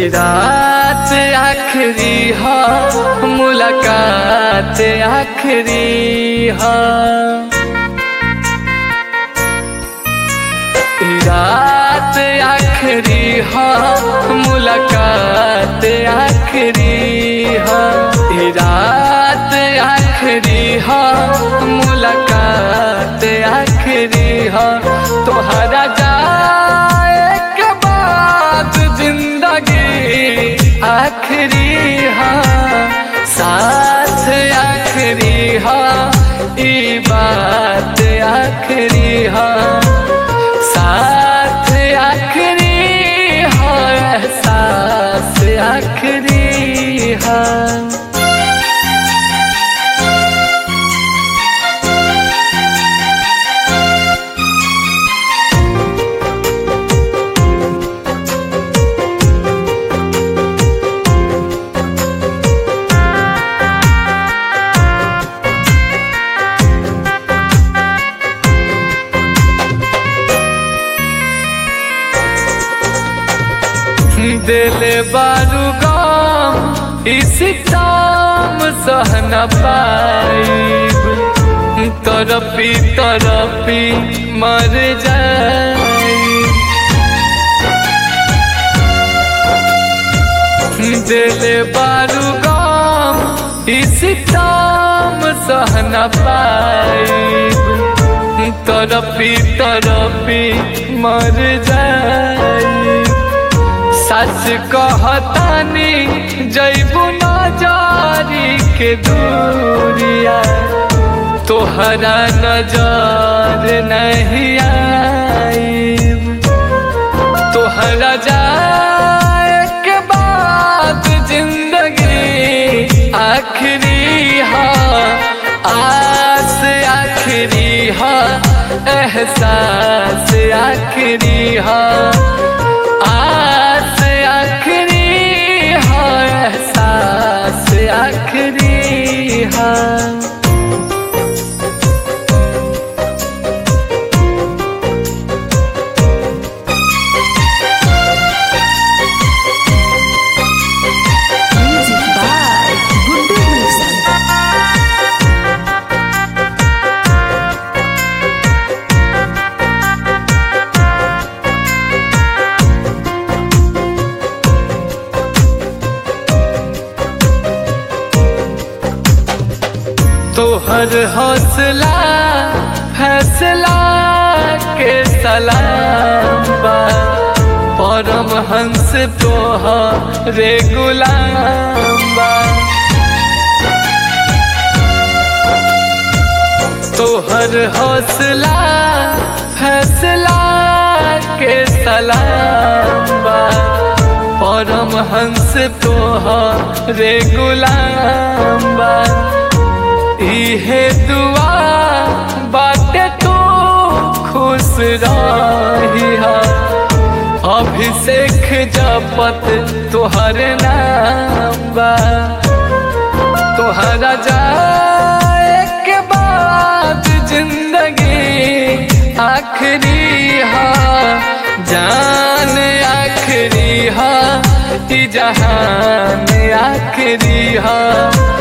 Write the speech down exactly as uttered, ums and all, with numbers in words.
रात आखरी हा मुलाकात आखरी हा। रात आखरी हा मुलाकात आखरी हा। रात आखरी हा मुलाकात आखरी हा। तोहरा जाए के बाद जिंदगी आखरी हा। साथ आखरी हा ई बात आखरी हा। साथ आखरी हा एहसास आखरी हा। दिल बारू गाम इस ताम सह न पाइब। तरपी तरपी मर जाइब। दिल बारू गाम इस ताम सह न पाइब। तरपी तरपी मर जाइब। सच कहतानी जैबू नजारी के दूरिया। तोहरा नजर नहीं आईब। तोहरा जाए के बाद जिंदगी आखरी हा। आस आखरी हा एहसास आखरी हा। आस आखरी हा एहसास आखरी हा। Music by Guddu Wilson. तोहर हौसला फैसला के सलाम बा। परम हंस तोहरे गुलाम बा। तोहर हौसला फैसला के सलाम बा। परम हंस तोहरे गुलाम बा। इहे दुआ बाटे तू खुश रहिहा। अभिषेक जपत तोहर नाम बा। तोहरा जाए के बाद जिंदगी आखरी हा। जान आखरी हा ई जहान आखरी हा।